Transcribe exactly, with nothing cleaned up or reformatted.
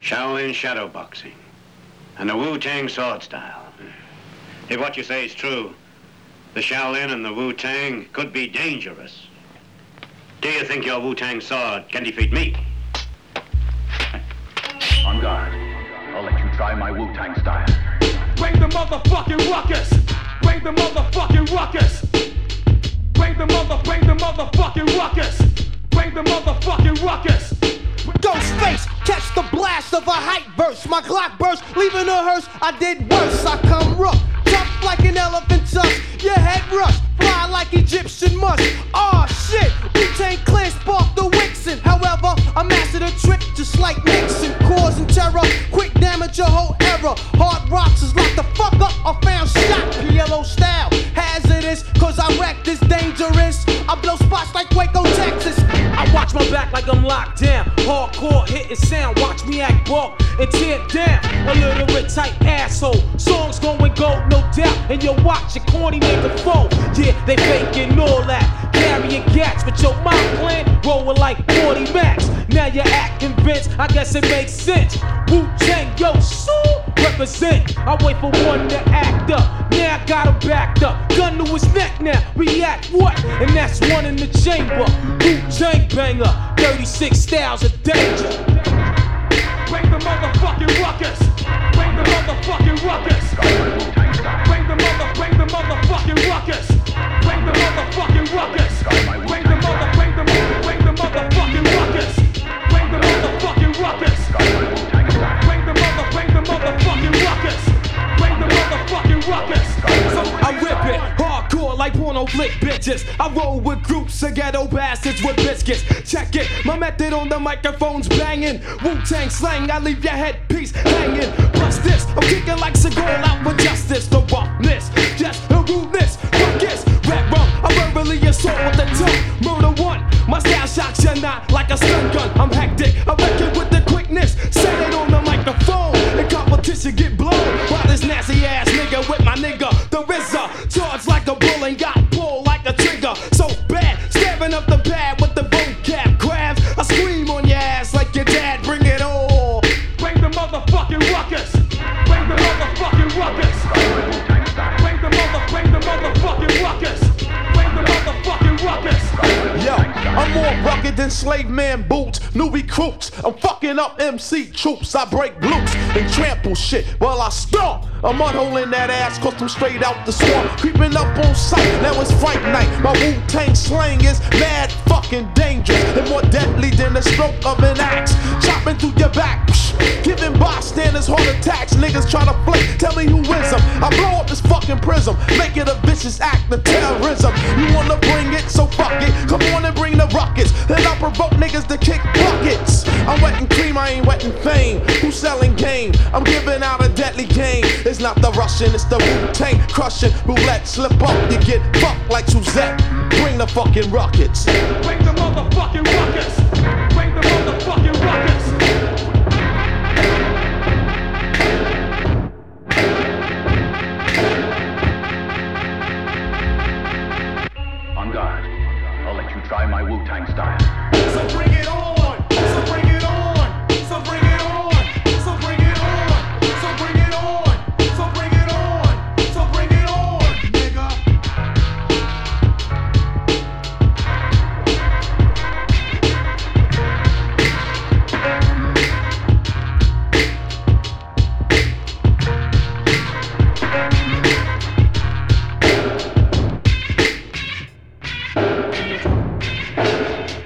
Shaolin shadow boxing and the Wu-Tang sword style. If what you say is true, the Shaolin and the Wu-Tang could be dangerous. Do you think your Wu-Tang sword can defeat me? On guard. I'll let you try my Wu-Tang style. Bring the motherfucking ruckus! Bring the motherfucking ruckus! Bring the mother, bring the motherfucking ruckus! Bring the motherfucking ruckus! Ghostface, catch the blast of a hype verse. My Glock burst, leaving a hearse. I did worse. I come rough, tough like an elephant tusk. Your head rush, fly like Egyptian musk. Aw, shit, Wu-Tang Clan sparked the Wixen. However, I mastered a trick just like Nixon, causing terror, quick damage your whole era. Hard rocks is locked the fuck up. I found shot, P L O style, hazardous, cause I wreck this dangerous. I blow spots like Waco, Texas. I watch my back like I'm locked down. Hardcore hitting sound, watch me act broke and tear down. A literate type asshole. Songs going gold, no doubt. And you watch your corny nigga foe. Yeah, they faking all that. Carrying gats, but your mind plan rolling like forty max. Now you're acting convinced, I guess it makes sense. Wu-Tang, yo, so represent. I wait for one to act up. Now I got him backed up. Gun to his neck now, react what? And that's one in the chamber. Wu-Tang banger, thirty-six styles of danger. Bring the motherfucking ruckus! Bring the motherfucking ruckus! Bring the mother, bring the motherfucking ruckus! Bring the motherfucking ruckus! Bring the mother, bring the mother, bring the motherfucking ruckus! Bring the motherfucking ruckus! Bring the mother, bring the motherfucking ruckus! Bring the motherfucking ruckus! So I rip it, hardcore like porno flick bitches. I roll with groups of ghetto bastards with biscuits. Check it, my method on the microphone's banging. Wu-Tang slang, I leave your headpiece hanging. Plus this, I'm kicking like Seagal out for justice. The roughness, just the rudeness. Ruckus, rap rum, I verbally assault with the tongue. Murder one, my style shocks you not like a stun gun. I'm hectic, I wreck it with the quickness. Say it on the microphone, the competition get blown. While this nasty ass nigga with my nigga, the R Z A, charged like a bull and got pulled like a trigger. So bad, stabbing up the pad with the vocab crabs. I scream on your ass like your dad, bring it on. Bring the motherfucking ruckus! Bring the motherfucking ruckus! Bring the mother, bring the motherfucking ruckus! Bring the motherfucking ruckus! Yo, I'm more rugged than slave man boots, new recruits. I'm fucking up M C troops. I break loops and trample shit while I stomp. A mud hole in that ass, cause I'm straight out the swamp. Creeping up on sight, now it's fight night. My Wu-Tang slang is mad fucking dangerous and more deadly than the stroke of an axe. Chopping through your back, psh, giving bystanders heart attacks. Niggas try to flake, tell me who is them. I blow up this fucking prism, make it a vicious act of terrorism. You wanna bring it, so fuck it. Come on and bring the rockets, then I'll provoke niggas to kick buckets. I'm wetting cream, I ain't wetting fame. Who's selling game? I'm giving out a deadly game. It's not the Russian, it's the Wu-Tang crushing. Roulette, slip up, you get fucked like Suzette. Bring the fucking rockets. Bring the motherfucking ruckus!